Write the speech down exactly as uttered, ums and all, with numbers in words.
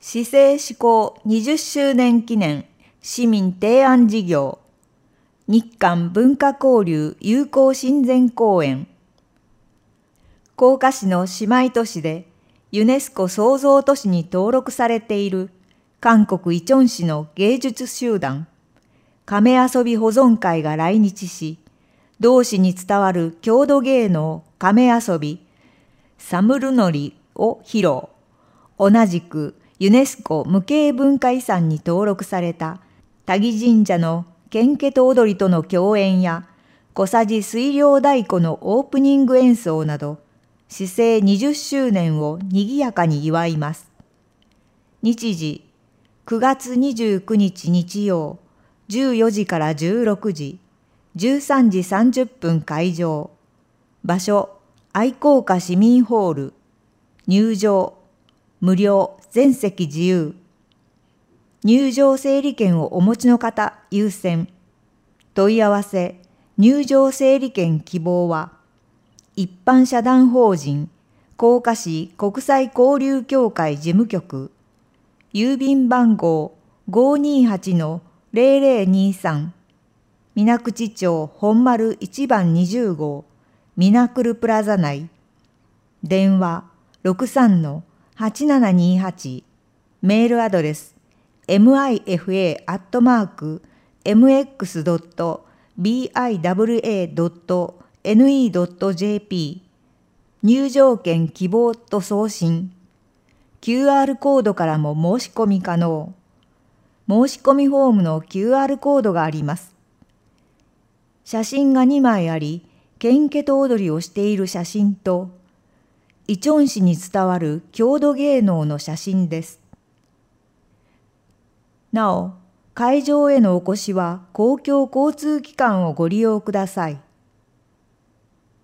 市政施行にじゅっしゅうねん記念市民提案事業日韓文化交流友好親善公園。甲賀市の姉妹都市でユネスコ創造都市に登録されている韓国イチョン市の芸術集団亀遊び保存会が来日し、同市に伝わる郷土芸能亀遊びサムルノリを披露。同じくユネスコ無形文化遺産に登録された多義神社の献血踊りとの共演や小佐治水量太鼓のオープニング演奏など、市政にじゅっしゅうねんをにぎやかに祝います。日時くがつにじゅうくにち日曜じゅうよじからじゅうろくじ、じゅうさんじさんじゅっぷん開場。場所愛好家市民ホール。入場無料全席自由。入場整理券をお持ちの方優先。問い合わせ入場整理券希望は一般社団法人甲賀市国際交流協会事務局郵便番号 ごーにーはちのぜろぜろにさん 水口町本丸いちばんにじゅうごうミナクルプラザ内。電話 ろくさんのはちななにはち メールアドレス ミファ アットマーク エムエックス ドット ビーアイダブリューエー ドット エヌイー ドット ジェーピー 入場券希望と送信。キューアール コードからも申し込み可能。申し込みフォームの キューアール コードがあります。写真がにまいあり、献血踊りをしている写真と、イチョン市に伝わる郷土芸能の写真です。なお、会場へのお越しは公共交通機関をご利用ください。